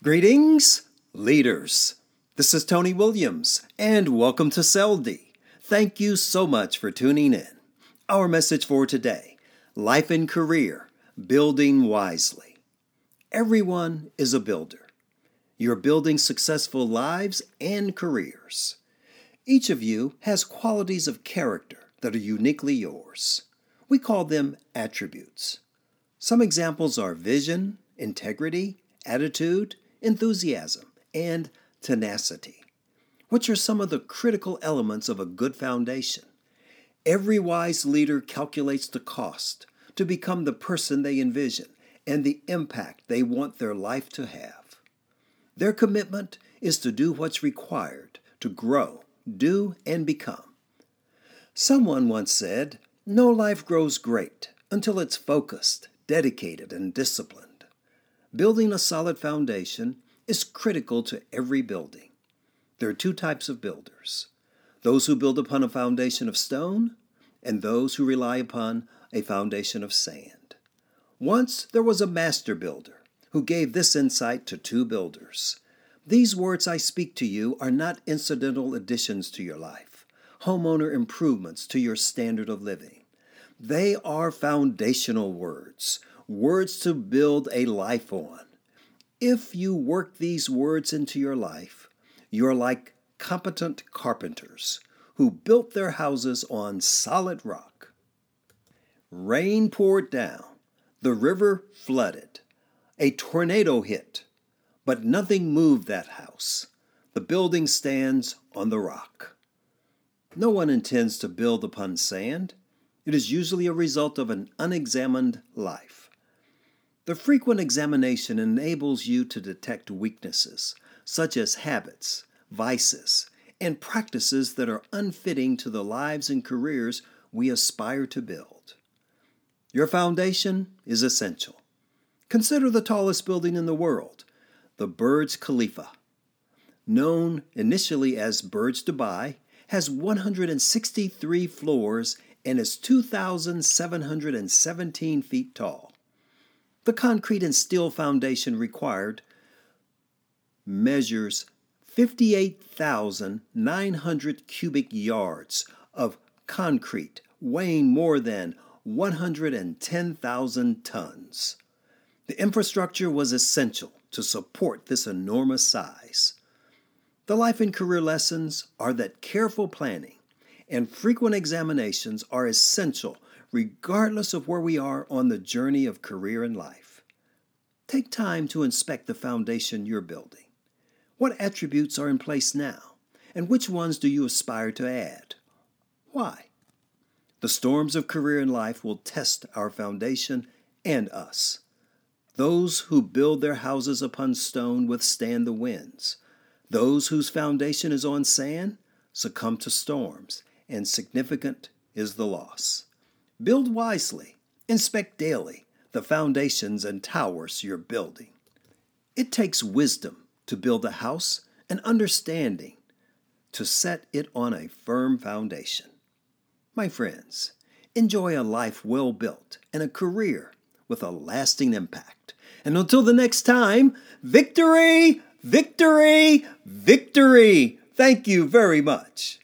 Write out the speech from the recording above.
Greetings, leaders. This is Tony Williams, and welcome to CELD. Thank you so much for tuning in. Our message for today, Life and Career, Building Wisely. Everyone is a builder. You're building successful lives and careers. Each of you has qualities of character that are uniquely yours. We call them attributes. Some examples are vision, integrity, attitude, enthusiasm, and tenacity, which are some of the critical elements of a good foundation. Every wise leader calculates the cost to become the person they envision and the impact they want their life to have. Their commitment is to do what's required to grow, do, and become. Someone once said, "No life grows great until it's focused, dedicated, and disciplined." Building a solid foundation is critical to every building. There are two types of builders: those who build upon a foundation of stone and those who rely upon a foundation of sand. Once there was a master builder who gave this insight to two builders. These words I speak to you are not incidental additions to your life, homeowner improvements to your standard of living. They are foundational words, words to build a life on. If you work these words into your life, you're like competent carpenters who built their houses on solid rock. Rain poured down, the river flooded, a tornado hit, but nothing moved that house. The building stands on the rock. No one intends to build upon sand. It is usually a result of an unexamined life. The frequent examination enables you to detect weaknesses, such as habits, vices, and practices that are unfitting to the lives and careers we aspire to build. Your foundation is essential. Consider the tallest building in the world, the Burj Khalifa. Known initially as Burj Dubai, has 163 floors and is 2,717 feet tall. The concrete and steel foundation required measures 58,900 cubic yards of concrete, weighing more than 110,000 tons. The infrastructure was essential to support this enormous size. The life and career lessons are that careful planning and frequent examinations are essential regardless of where we are on the journey of career and life. Take time to inspect the foundation you're building. What attributes are in place now, and which ones do you aspire to add? Why? The storms of career and life will test our foundation and us. Those who build their houses upon stone withstand the winds. Those whose foundation is on sand succumb to storms, and significant is the loss. Build wisely. Inspect daily the foundations and towers you're building. It takes wisdom to build a house and understanding to set it on a firm foundation. My friends, enjoy a life well built and a career with a lasting impact. And until the next time, victory, victory, victory. Thank you very much.